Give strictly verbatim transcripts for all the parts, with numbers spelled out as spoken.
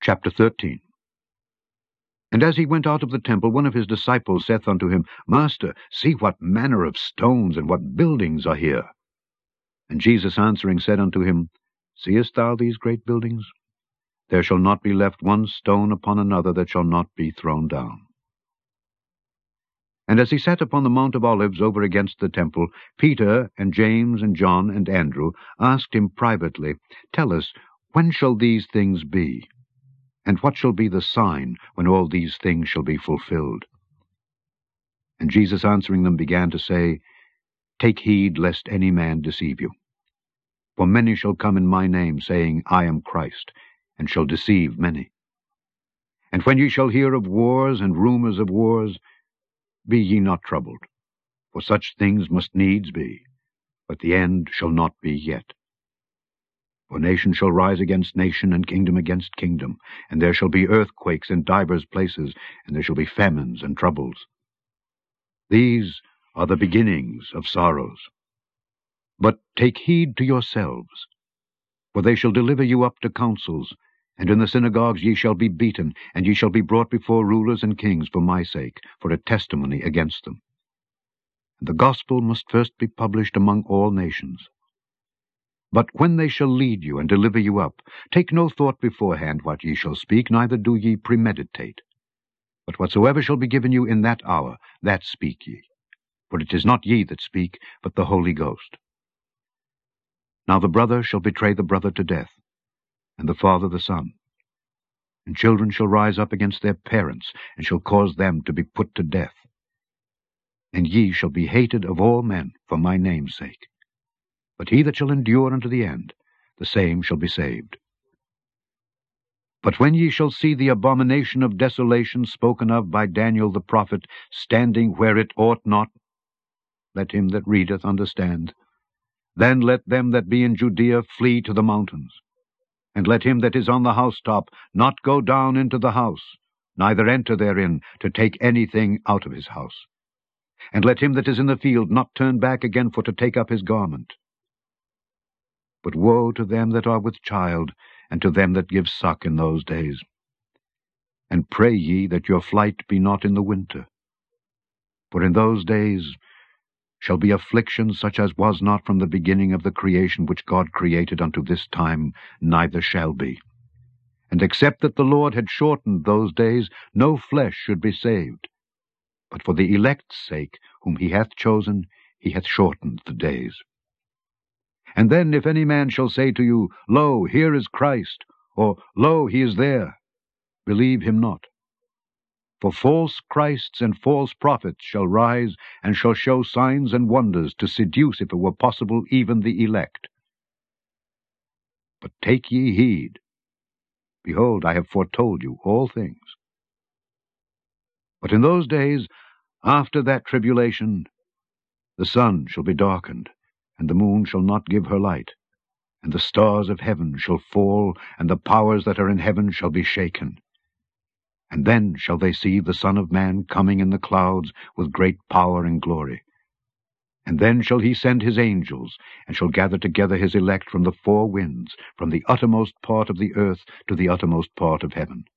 Chapter thirteen. And as he went out of the temple, one of his disciples saith unto him, Master, see what manner of stones and what buildings are here. And Jesus answering said unto him, Seest thou these great buildings? There shall not be left one stone upon another that shall not be thrown down. And as he sat upon the Mount of Olives over against the temple, Peter and James and John and Andrew asked him privately, Tell us, when shall these things be? And what shall be the sign when all these things shall be fulfilled? And Jesus answering them began to say, Take heed lest any man deceive you. For many shall come in my name, saying, I am Christ, and shall deceive many. And when ye shall hear of wars and rumors of wars, be ye not troubled, for such things must needs be, but the end shall not be yet. For nation shall rise against nation, and kingdom against kingdom, and there shall be earthquakes in divers places, and there shall be famines and troubles. These are the beginnings of sorrows. But take heed to yourselves, for they shall deliver you up to councils, and in the synagogues ye shall be beaten, and ye shall be brought before rulers and kings for my sake, for a testimony against them. And the gospel must first be published among all nations. But when they shall lead you and deliver you up, take no thought beforehand what ye shall speak, neither do ye premeditate. But whatsoever shall be given you in that hour, that speak ye. For it is not ye that speak, but the Holy Ghost. Now the brother shall betray the brother to death, and the father the son. And children shall rise up against their parents, and shall cause them to be put to death. And ye shall be hated of all men for my name's sake. But he that shall endure unto the end, the same shall be saved. But when ye shall see the abomination of desolation spoken of by Daniel the prophet standing where it ought not, let him that readeth understand. Then let them that be in Judea flee to the mountains. And let him that is on the housetop not go down into the house, neither enter therein to take anything out of his house. And let him that is in the field not turn back again for to take up his garment. But woe to them that are with child, and to them that give suck in those days. And pray ye that your flight be not in the winter. For in those days shall be affliction such as was not from the beginning of the creation which God created unto this time, neither shall be. And except that the Lord had shortened those days, no flesh should be saved. But for the elect's sake, whom he hath chosen, he hath shortened the days. And then if any man shall say to you, Lo, here is Christ, or Lo, he is there, believe him not. For false Christs and false prophets shall rise, and shall show signs and wonders, to seduce, if it were possible, even the elect. But take ye heed. Behold, I have foretold you all things. But in those days, after that tribulation, the sun shall be darkened, and the moon shall not give her light, and the stars of heaven shall fall, and the powers that are in heaven shall be shaken. And then shall they see the Son of Man coming in the clouds with great power and glory. And then shall he send his angels, and shall gather together his elect from the four winds, from the uttermost part of the earth to the uttermost part of heaven.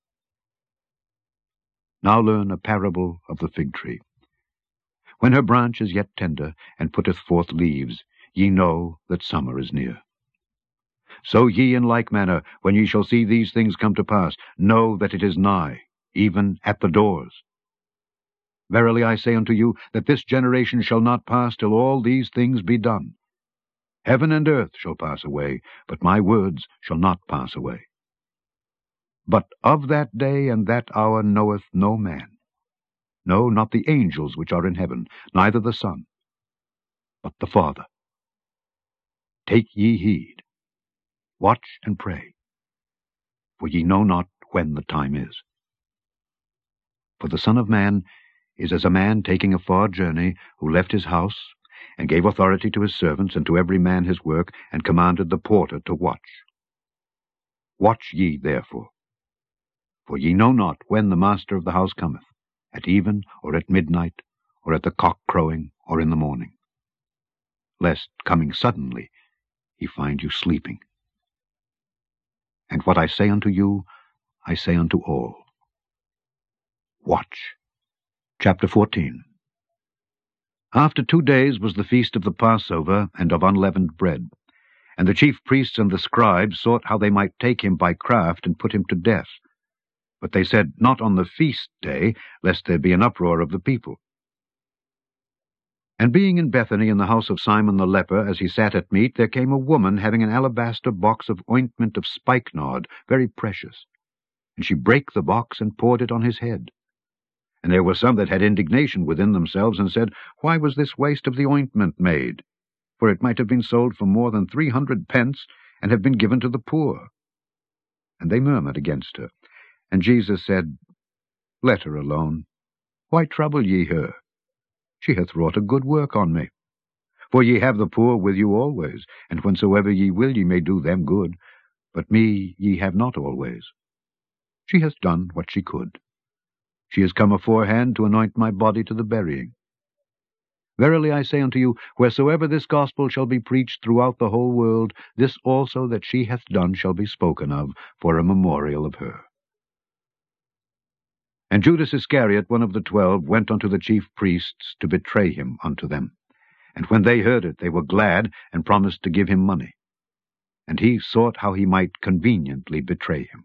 Now learn a parable of the fig tree. When her branch is yet tender, and putteth forth leaves, ye know that summer is near. So ye in like manner, when ye shall see these things come to pass, know that it is nigh, even at the doors. Verily I say unto you, that this generation shall not pass till all these things be done. Heaven and earth shall pass away, but my words shall not pass away. But of that day and that hour knoweth no man, no, not the angels which are in heaven, neither the Son, but the Father. Take ye heed, watch and pray, for ye know not when the time is. For the Son of Man is as a man taking a far journey, who left his house, and gave authority to his servants, and to every man his work, and commanded the porter to watch. Watch ye therefore, for ye know not when the master of the house cometh, at even, or at midnight, or at the cock crowing, or in the morning, lest, coming suddenly, he find you sleeping. And what I say unto you, I say unto all, watch. Chapter fourteen. After two days was the feast of the Passover and of unleavened bread. And the chief priests and the scribes sought how they might take him by craft and put him to death. But they said, not on the feast day, lest there be an uproar of the people. And being in Bethany in the house of Simon the leper, as he sat at meat, there came a woman having an alabaster box of ointment of spikenard, very precious. And she brake the box and poured it on his head. And there were some that had indignation within themselves, and said, Why was this waste of the ointment made? For it might have been sold for more than three hundred pence, and have been given to the poor. And they murmured against her. And Jesus said, Let her alone. Why trouble ye her? She hath wrought a good work on me. For ye have the poor with you always, and whensoever ye will ye may do them good, but me ye have not always. She hath done what she could. She is come aforehand to anoint my body to the burying. Verily I say unto you, wheresoever this gospel shall be preached throughout the whole world, this also that she hath done shall be spoken of, for a memorial of her. And Judas Iscariot, one of the twelve, went unto the chief priests to betray him unto them. And when they heard it, they were glad, and promised to give him money. And he sought how he might conveniently betray him.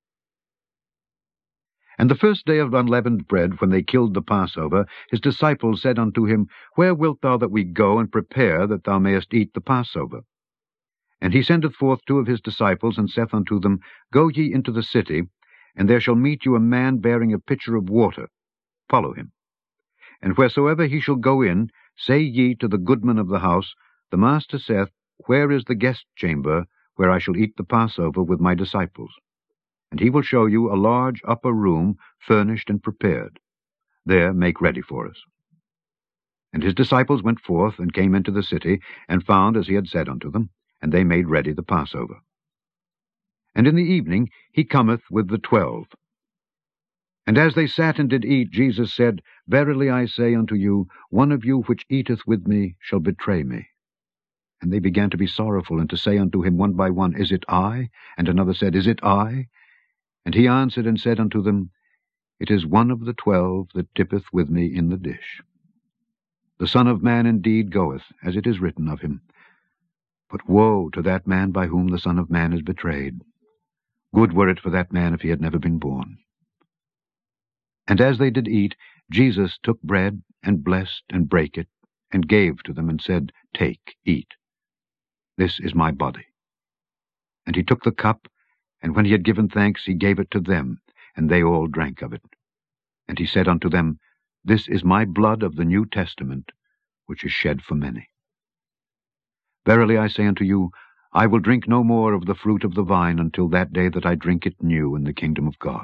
And the first day of unleavened bread, when they killed the Passover, his disciples said unto him, Where wilt thou that we go and prepare, that thou mayest eat the Passover? And he sendeth forth two of his disciples, and saith unto them, Go ye into the city, and there shall meet you a man bearing a pitcher of water. Follow him. And wheresoever he shall go in, say ye to the goodman of the house, The Master saith, Where is the guest chamber, where I shall eat the Passover with my disciples? And he will show you a large upper room, furnished and prepared. There make ready for us. And his disciples went forth, and came into the city, and found as he had said unto them, and they made ready the Passover. And in the evening he cometh with the twelve. And as they sat and did eat, Jesus said, Verily I say unto you, one of you which eateth with me shall betray me. And they began to be sorrowful, and to say unto him one by one, Is it I? And another said, Is it I? And he answered and said unto them, It is one of the twelve that dippeth with me in the dish. The Son of Man indeed goeth, as it is written of him. But woe to that man by whom the Son of Man is betrayed. Good were it for that man if he had never been born. And as they did eat, Jesus took bread, and blessed, and brake it, and gave to them, and said, Take, eat. This is my body. And he took the cup, and when he had given thanks, he gave it to them, and they all drank of it. And he said unto them, This is my blood of the New Testament, which is shed for many. Verily I say unto you, I will drink no more of the fruit of the vine until that day that I drink it new in the kingdom of God.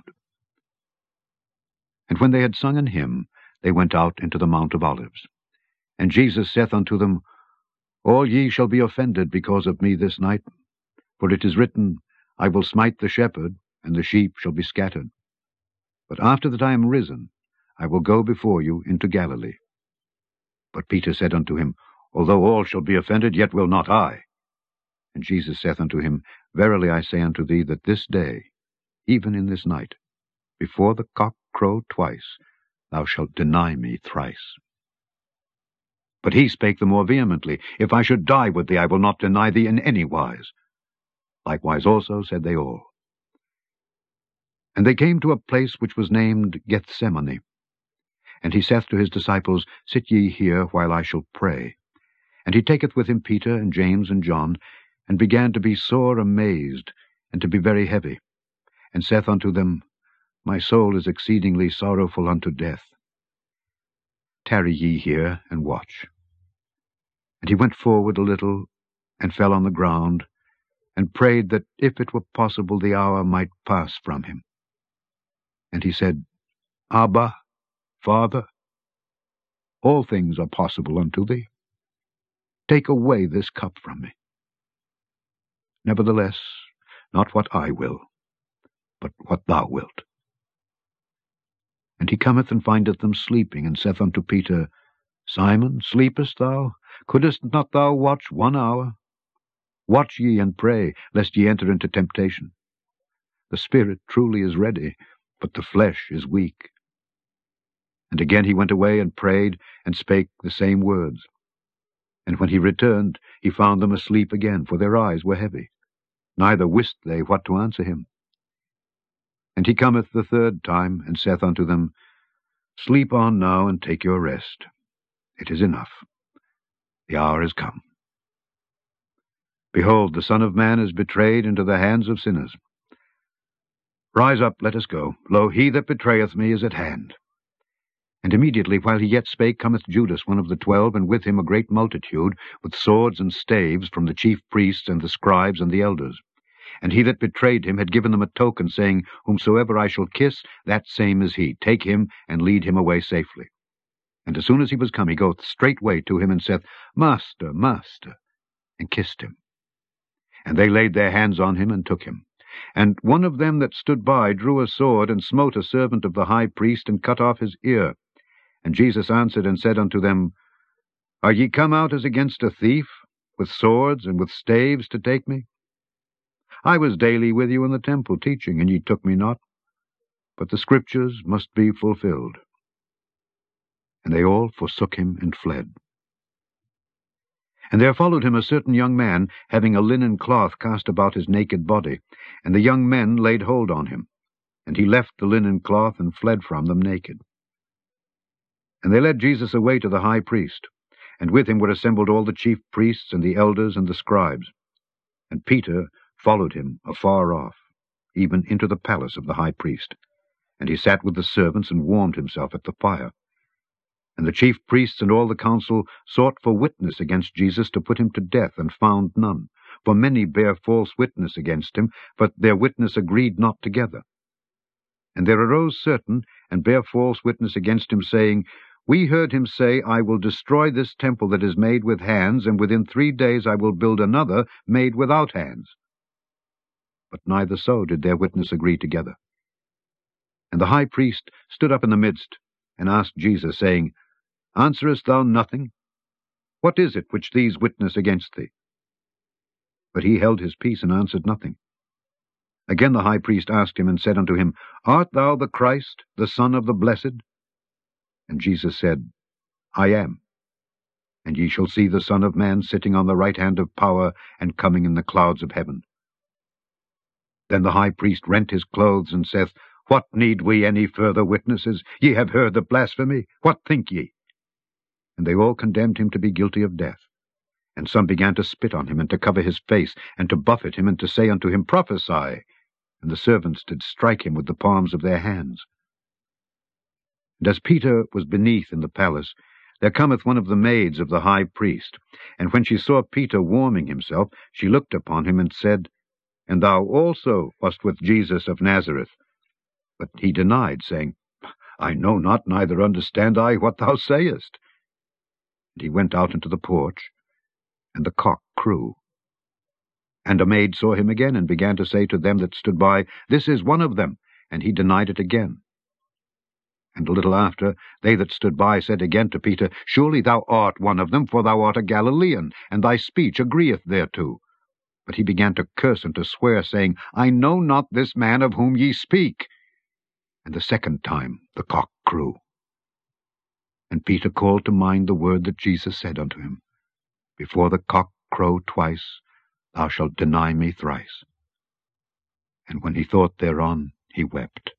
And when they had sung an hymn, they went out into the Mount of Olives. And Jesus saith unto them, All ye shall be offended because of me this night. For it is written, I will smite the shepherd, and the sheep shall be scattered. But after that I am risen, I will go before you into Galilee. But Peter said unto him, Although all shall be offended, yet will not I. And Jesus saith unto him, Verily I say unto thee, that this day, even in this night, before the cock crow twice, thou shalt deny me thrice. But he spake the more vehemently, If I should die with thee, I will not deny thee in any wise. Likewise also said they all. And they came to a place which was named Gethsemane. And he saith to his disciples, Sit ye here, while I shall pray. And he taketh with him Peter and James and John, and began to be sore amazed, and to be very heavy, and saith unto them, My soul is exceedingly sorrowful unto death. Tarry ye here, and watch. And he went forward a little, and fell on the ground, and prayed that, if it were possible, the hour might pass from him. And he said, Abba, Father, all things are possible unto thee. Take away this cup from me. Nevertheless, not what I will, but what thou wilt. And he cometh and findeth them sleeping, and saith unto Peter, Simon, sleepest thou? Couldest not thou watch one hour? Watch ye and pray, lest ye enter into temptation. The spirit truly is ready, but the flesh is weak." And again he went away and prayed, and spake the same words. And when he returned, he found them asleep again, for their eyes were heavy. Neither wist they what to answer him. And he cometh the third time, and saith unto them, "Sleep on now, and take your rest. It is enough. The hour is come. Behold, the Son of Man is betrayed into the hands of sinners. Rise up, let us go. Lo, he that betrayeth me is at hand." And immediately, while he yet spake, cometh Judas, one of the twelve, and with him a great multitude, with swords and staves, from the chief priests and the scribes and the elders. And he that betrayed him had given them a token, saying, "Whomsoever I shall kiss, that same is he. Take him, and lead him away safely." And as soon as he was come, he goeth straightway to him, and saith, "Master, Master," and kissed him. And they laid their hands on him, and took him. And one of them that stood by drew a sword, and smote a servant of the high priest, and cut off his ear. And Jesus answered and said unto them, "Are ye come out as against a thief, with swords and with staves to take me? I was daily with you in the temple teaching, and ye took me not. But the Scriptures must be fulfilled." And they all forsook him and fled. And there followed him a certain young man, having a linen cloth cast about his naked body. And the young men laid hold on him. And he left the linen cloth, and fled from them naked. And they led Jesus away to the high priest, and with him were assembled all the chief priests and the elders and the scribes. And Peter followed him afar off, even into the palace of the high priest. And he sat with the servants, and warmed himself at the fire. And the chief priests and all the council sought for witness against Jesus to put him to death, and found none. For many bare false witness against him, but their witness agreed not together. And there arose certain, and bare false witness against him, saying, "We heard him say, I will destroy this temple that is made with hands, and within three days I will build another made without hands." But neither so did their witness agree together. And the high priest stood up in the midst, and asked Jesus, saying, "Answerest thou nothing? What is it which these witness against thee?" But he held his peace, and answered nothing. Again the high priest asked him, and said unto him, "Art thou the Christ, the Son of the Blessed?" And Jesus said, "I am. And ye shall see the Son of Man sitting on the right hand of power, and coming in the clouds of heaven." Then the high priest rent his clothes, and saith, "What need we any further witnesses? Ye have heard the blasphemy. What think ye?" And they all condemned him to be guilty of death. And some began to spit on him, and to cover his face, and to buffet him, and to say unto him, "Prophesy." And the servants did strike him with the palms of their hands. And as Peter was beneath in the palace, there cometh one of the maids of the high priest. And when she saw Peter warming himself, she looked upon him, and said, "And thou also wast with Jesus of Nazareth." But he denied, saying, "I know not, neither understand I what thou sayest." And he went out into the porch, and the cock crew. And a maid saw him again, and began to say to them that stood by, "This is one of them." And he denied it again. And a little after, they that stood by said again to Peter, "Surely thou art one of them, for thou art a Galilean, and thy speech agreeth thereto." But he began to curse and to swear, saying, "I know not this man of whom ye speak." And the second time the cock crew. And Peter called to mind the word that Jesus said unto him, "Before the cock crow twice, thou shalt deny me thrice." And when he thought thereon, he wept.